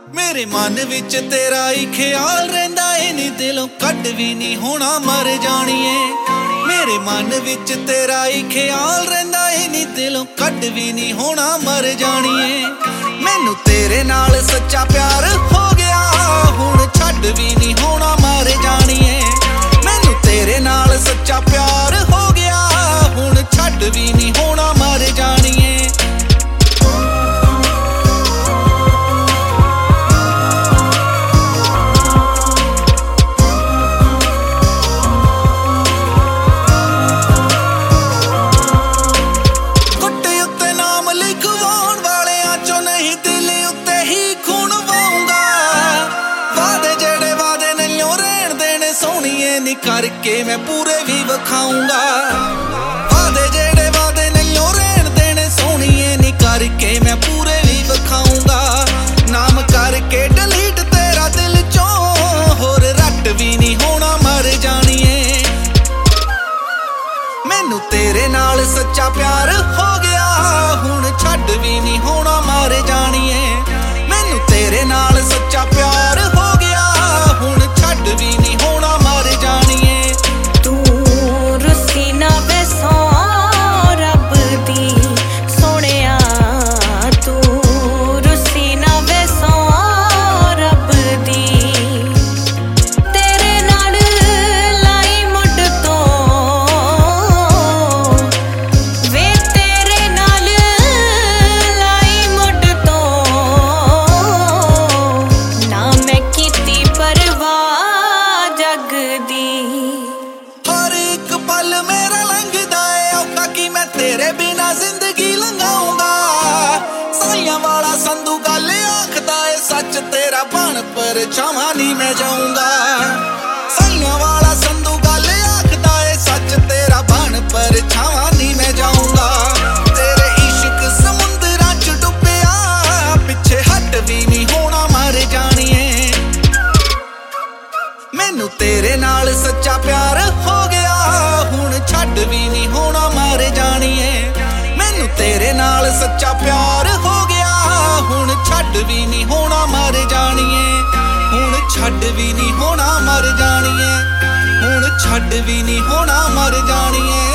मेरे मन विच तेरा ही ख्याल रहिंदा ए नी दिलों कट भी नहीं होना मर जानिए। मेरे मन विच तेरा ही ख्याल रहिंदा ए नी दिलों कट भी नहीं होना मर जानिए। मैनू तेरे नाल सच्चा प्यार हो गया हुण छड्ड भी नहीं होना मर जानिए। मैनू तेरे नाल सच्चा प्यार हो गया हुण छड्ड भी नहीं होना मर जानिए। करके मैं पूरे भी विखाऊंगा वादे जेड़े वादे नहीं रहन देने सोहणीए नी करके मैं पूरे भी विखाऊंगा। नाम करके डिलीट तेरा दिल चों होर रट भी नहीं होना मर जानिए। मैनू तेरे नाल सच्चा प्यार हो गया हुण छड्ड भी नहीं होना मर जानिए। मैनू तेरे नाल सच्चा प्यार हो गया हुण छड्ड भी नहीं होना मर जानिए। तेरे बिना जिंदगी लंघाऊंगा साइयां वाला संधू गल आखदा है सच तेरा बन पर छावां नहीं मैं जाऊंगा। साइयां वाला संधू गल आखदा है सच तेरा बन पर छावां नहीं मैं जाऊंगा। तेरे इश्क समुंदरां च डुब्बिया पिछे हट भी नहीं होना मर जानिए। मैनू तेरे नाल सच्चा प्यार हो गया हुण छड्ड भी नहीं होना मर जानिए। मैनू तेरे नाल सच्चा प्यार हो गया हुण छड्ड भी नहीं होना मर जानिए। हुण छड्ड भी नहीं होना मर जानिए। हुण छड्ड भी नहीं होना मर जानिए।